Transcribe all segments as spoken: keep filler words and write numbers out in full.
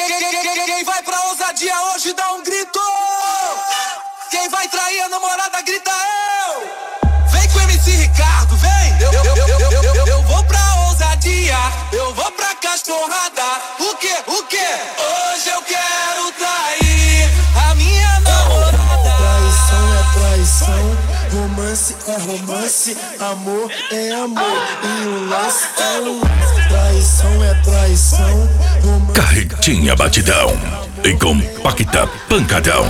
Quem vai pra ousadia hoje dá um grito. Quem vai trair a namorada grita eu. Vem com o M C Ricardo, vem. Eu, eu, eu, eu, eu, eu, eu vou pra ousadia, eu vou pra cachorrada. O que, o que? Hoje eu quero trair a minha namorada. Traição é traição, romance é romance, amor é amor e o laço é um laço. Traição é traição, romance. Carretinha batidão e compacta pancadão.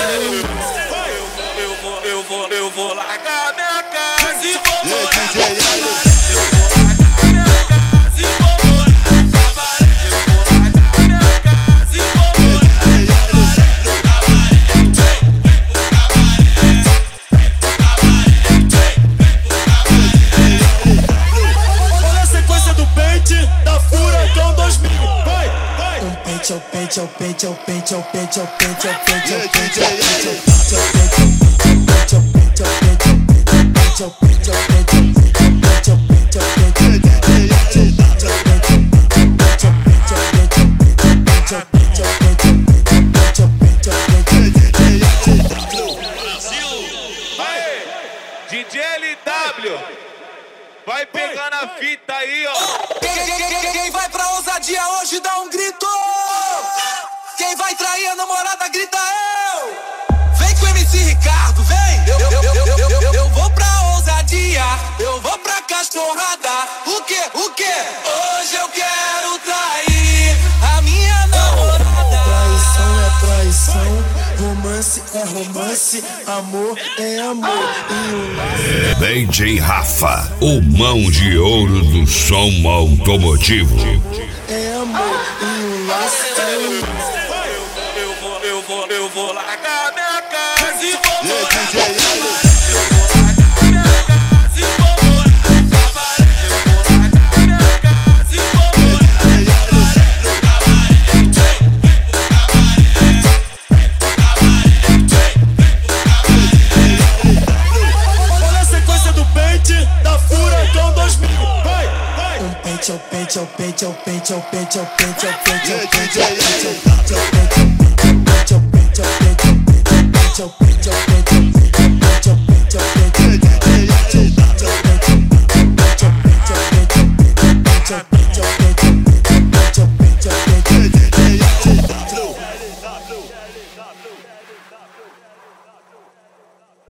Eu vou, eu vou, eu vou largar minha casa e vou É o pente, é o pente, é o pente, é o pente, é o pente, é o pente, é o pente, é o pente, é o D J L W, vai pegando a fita aí, ó. Quem vai pra ousadia hoje dá um grito. Quem vai trair a namorada grita eu. Vem com o M C Ricardo, vem. Eu, eu, eu, eu, eu, eu, eu vou pra ousadia, eu vou pra cachorrada. O que, o que? Hoje eu quero trair a minha namorada. Traição é traição, romance é romance, amor é amor e o laço é D J Rafa, o mão de ouro do som automotivo. é amor e o laço é um laço. Eu vou, eu vou, eu vou largar minha casa e vou morar. É o pente, é o pente, é o pente, é o pente, é o pente, é o pente, é o pente, é o pente, é o pente, é o pente, é o pente, é o pente, é o pente, é o pente, é o pente, é o pente, é o pente.